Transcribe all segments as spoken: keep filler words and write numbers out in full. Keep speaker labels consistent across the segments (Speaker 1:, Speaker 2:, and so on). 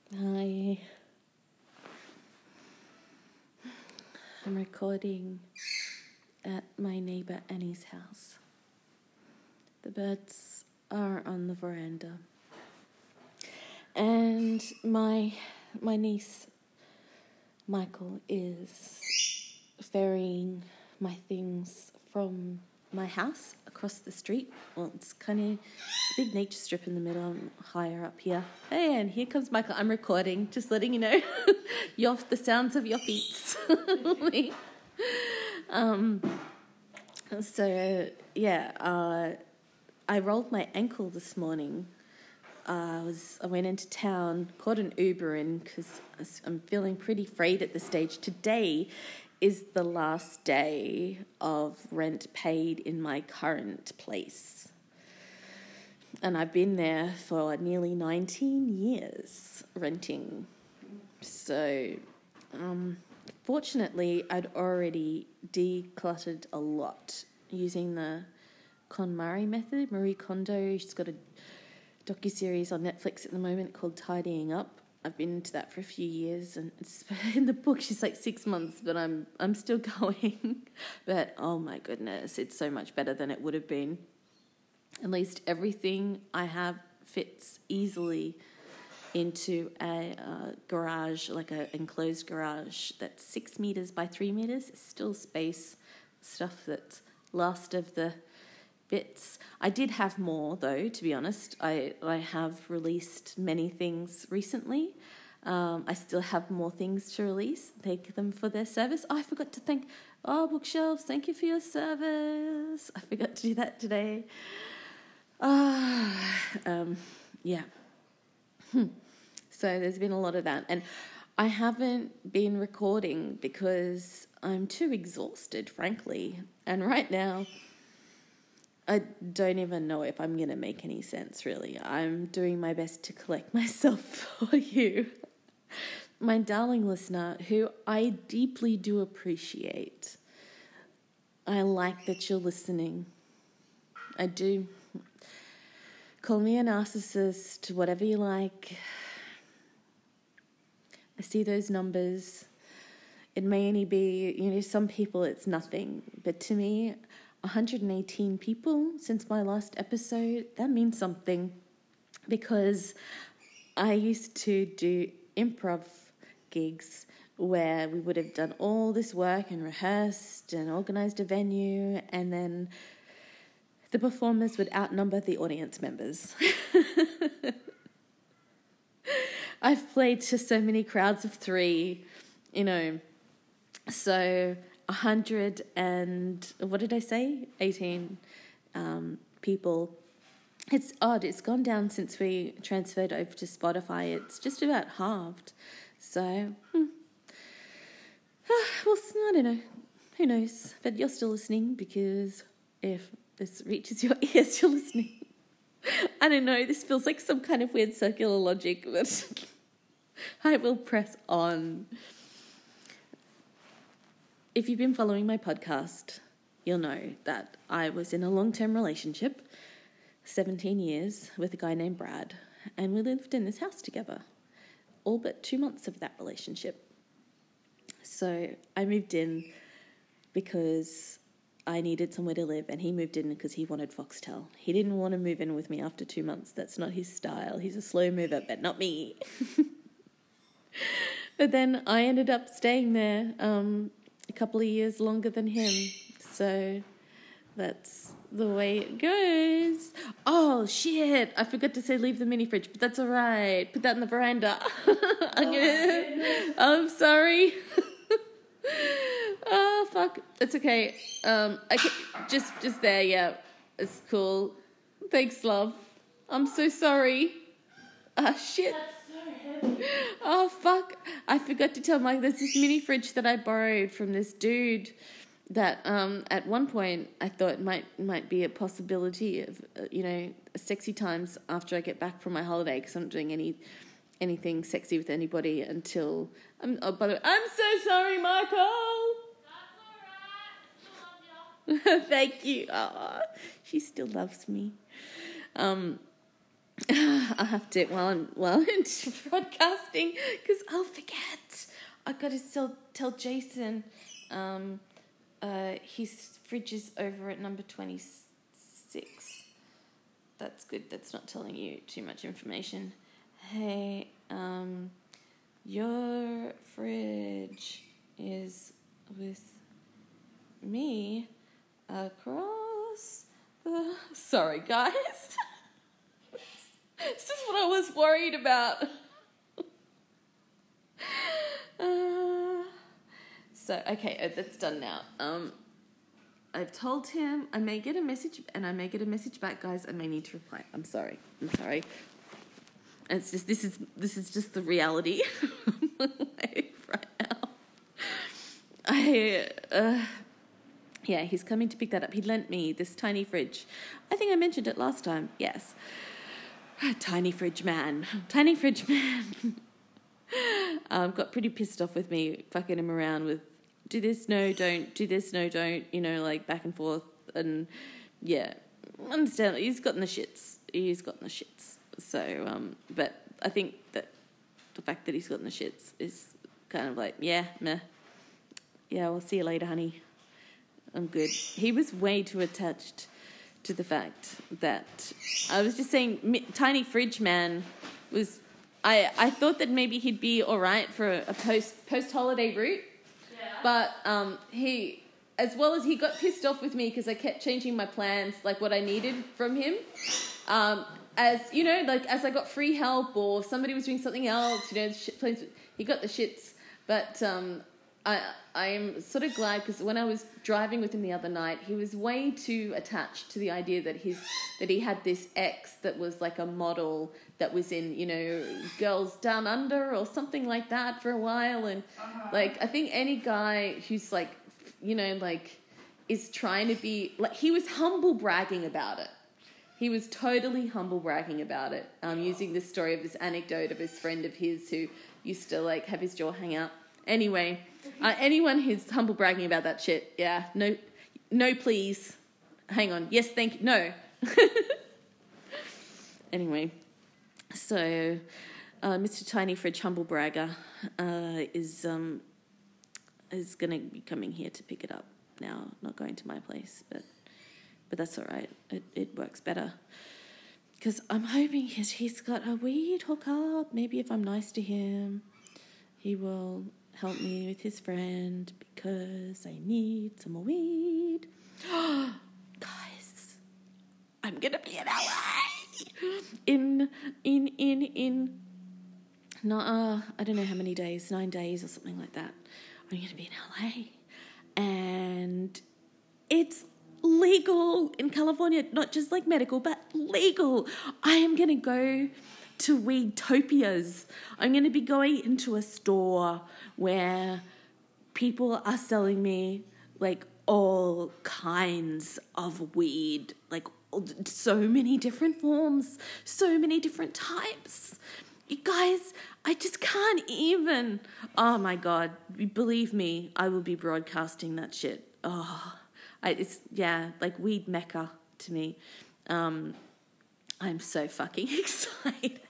Speaker 1: Hi. I'm recording at my neighbour Annie's house. The birds are on the veranda. And my my niece Michael is ferrying my things from my house across the street. Well, it's kind of a big nature strip in the middle. I'm higher up here. Hey, and here comes Michael. I'm recording, just letting you know. your the sounds of your feet. um. So yeah, uh, I rolled my ankle this morning. Uh, I was I went into town, caught an Uber in because I'm feeling pretty frayed at this stage. Today is the last day of rent paid in my current place. And I've been there for nearly nineteen years renting. So, um, fortunately, I'd already decluttered a lot using the KonMari method. Marie Kondo, she's got a docuseries on Netflix at the moment called Tidying Up. I've been into that for a few years, and it's in the book she's like six months, but I'm I'm still going. But oh my goodness, it's so much better than it would have been. At least everything I have fits easily into a uh, garage, like an enclosed garage that's six meters by three meters. It's still space, stuff that's last of the bits. I did have more though, to be honest. I, I have released many things recently. Um, I still have more things to release. Thank them for their service. Oh, I forgot to thank, oh, Bookshelves, thank you for your service. I forgot to do that today. Ah, uh, um, yeah. Hmm. So there's been a lot of that. And I haven't been recording because I'm too exhausted, frankly. And right now, I don't even know if I'm going to make any sense, really. I'm doing my best to collect myself for you, my darling listener, who I deeply do appreciate. I like that you're listening. I do. Call me a narcissist, whatever you like. I see those numbers. It may only be, you know, some people it's nothing. But to me, one hundred eighteen people since my last episode, that means something, because I used to do improv gigs where we would have done all this work and rehearsed and organised a venue, and then the performers would outnumber the audience members. I've played to so many crowds of three, you know, so a hundred and, what did I say? eighteen um, people. It's odd. It's gone down since we transferred over to Spotify. It's just about halved. So, hmm. well, I don't know. Who knows? But you're still listening, because if this reaches your ears, you're listening. I don't know. This feels like some kind of weird circular logic, but I will press on. If you've been following my podcast, you'll know that I was in a long-term relationship, seventeen years, with a guy named Brad, and we lived in this house together, all but two months of that relationship. So I moved in because I needed somewhere to live, and he moved in because he wanted Foxtel. He didn't want to move in with me after two months. That's not his style. He's a slow mover, but not me. But then I ended up staying there um, a couple of years longer than him. So that's the way it goes. Oh, shit. I forgot to say leave the mini fridge, but that's all right. Put that in the veranda. I'm, gonna, I'm sorry. Oh, fuck. It's okay. Um, okay. Just, just there, yeah. It's cool. Thanks, love. I'm so sorry. Ah, shit. Oh, fuck. I forgot to tell Mike, there's this mini fridge that I borrowed from this dude that um, at one point I thought might might be a possibility of, uh, you know, sexy times after I get back from my holiday, because I'm not doing any anything sexy with anybody until... I'm, oh, by the way, I'm so sorry, Michael. That's all right. Thank you. Oh, she still loves me. Um... I have to while I'm while I'm broadcasting because I'll forget. I got to tell tell Jason, um, uh, his fridge is over at number twenty six. That's good. That's not telling you too much information. Hey, um, your fridge is with me across the. Sorry, guys. This is what I was worried about. uh, so, okay, that's done now. Um, I've told him I may get a message, and I may get a message back, guys. I may need to reply. I'm sorry. I'm sorry. It's just this is this is just the reality of my life right now. I uh, yeah, he's coming to pick that up. He lent me this tiny fridge. I think I mentioned it last time. Yes. Tiny fridge man. Tiny fridge man. um, got pretty pissed off with me, fucking him around with do this, no, don't, do this, no, don't, you know, like back and forth. And yeah, understand. He's gotten the shits. He's gotten the shits. So, um, but I think that the fact that he's gotten the shits is kind of like, yeah, meh. Yeah, we'll see you later, honey. I'm good. He was way too attached to the fact that I was just saying tiny fridge man was I, I thought that maybe he'd be all right for a, a post post holiday route, yeah. But um he as well as he got pissed off with me because I kept changing my plans, like what I needed from him, um as you know, like as I got free help or somebody was doing something else, you know, shit, plans, he got the shits. But um I I'm sort of glad because when I was driving with him the other night, he was way too attached to the idea that his that he had this ex that was like a model that was in, you know, Girls Down Under or something like that for a while. And uh-huh. like I think any guy who's like, you know, like is trying to be like, he was humble bragging about it. He was totally humble bragging about it, um, using this story of this anecdote of his friend of his who used to like have his jaw hang out. Anyway, uh, anyone who's humble bragging about that shit, yeah, no, no, please. Hang on. Yes, thank you. No. Anyway, so uh, Mister Tiny Fridge Humble Bragger uh, is um is going to be coming here to pick it up now. Not going to my place, but but that's all right. It it works better because I'm hoping he's, he's got a weed hookup. Maybe if I'm nice to him, he will help me with his friend because I need some more weed. Guys, I'm gonna be in L A in in in in no uh, I don't know how many days, nine days or something like that. I'm gonna be in L A and it's legal in California, not just like medical, but legal. I am gonna go to Weedtopias. I'm going to be going into a store where people are selling me like all kinds of weed, like so many different forms, so many different types. You guys, I just can't even. Oh my God, believe me, I will be broadcasting that shit. Oh, I, it's yeah, like weed mecca to me. Um, I'm so fucking excited.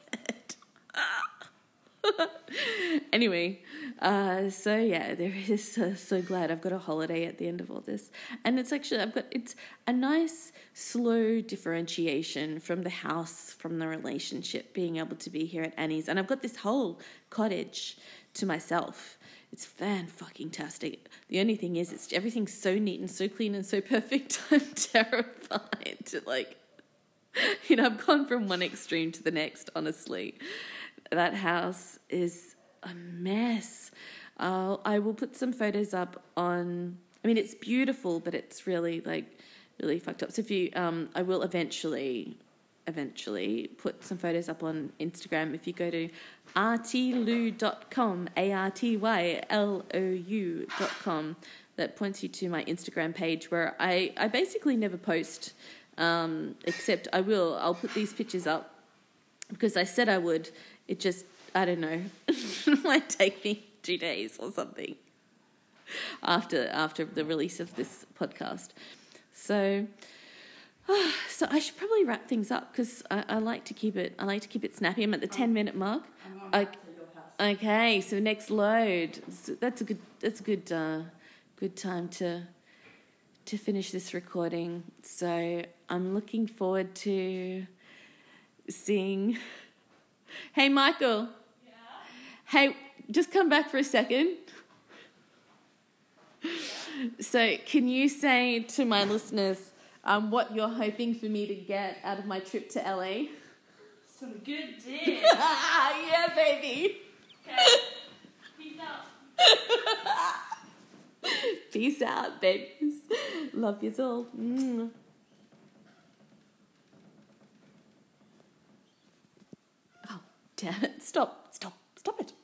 Speaker 1: Anyway, uh, so yeah, there is uh, so glad I've got a holiday at the end of all this, and it's actually I've got it's a nice slow differentiation from the house, from the relationship, being able to be here at Annie's, and I've got this whole cottage to myself. It's fan-fucking-tastic. The only thing is, it's everything's so neat and so clean and so perfect. I'm terrified to like. You know, I've gone from one extreme to the next, honestly. That house is a mess. Uh, I will put some photos up on... I mean, it's beautiful, but it's really, like, really fucked up. So if you... Um, I will eventually, eventually put some photos up on Instagram. If you go to artylou dot com, A R T Y L O U dot com, that points you to my Instagram page where I, I basically never post... Um, except I will, I'll put these pictures up because I said I would. It just, I don't know, it might take me two days or something after after the release of this podcast. So, So I should probably wrap things up because I, I like to keep it. I like to keep it snappy. I'm at the ten minute mark.
Speaker 2: I'm on
Speaker 1: Okay.
Speaker 2: back to your house.
Speaker 1: Okay, so next load. So that's a good. That's a good. Uh, good time to to finish this recording. So I'm looking forward to seeing. Hey, Michael.
Speaker 2: Yeah.
Speaker 1: Hey, just come back for a second. So, can you say to my listeners um, what you're hoping for me to get out of my trip to L A?
Speaker 2: Some good dick.
Speaker 1: Yeah, baby.
Speaker 2: Okay. Peace out.
Speaker 1: Peace out, babies. Love you all. Mm. Oh, damn it. Stop. Stop. Stop it.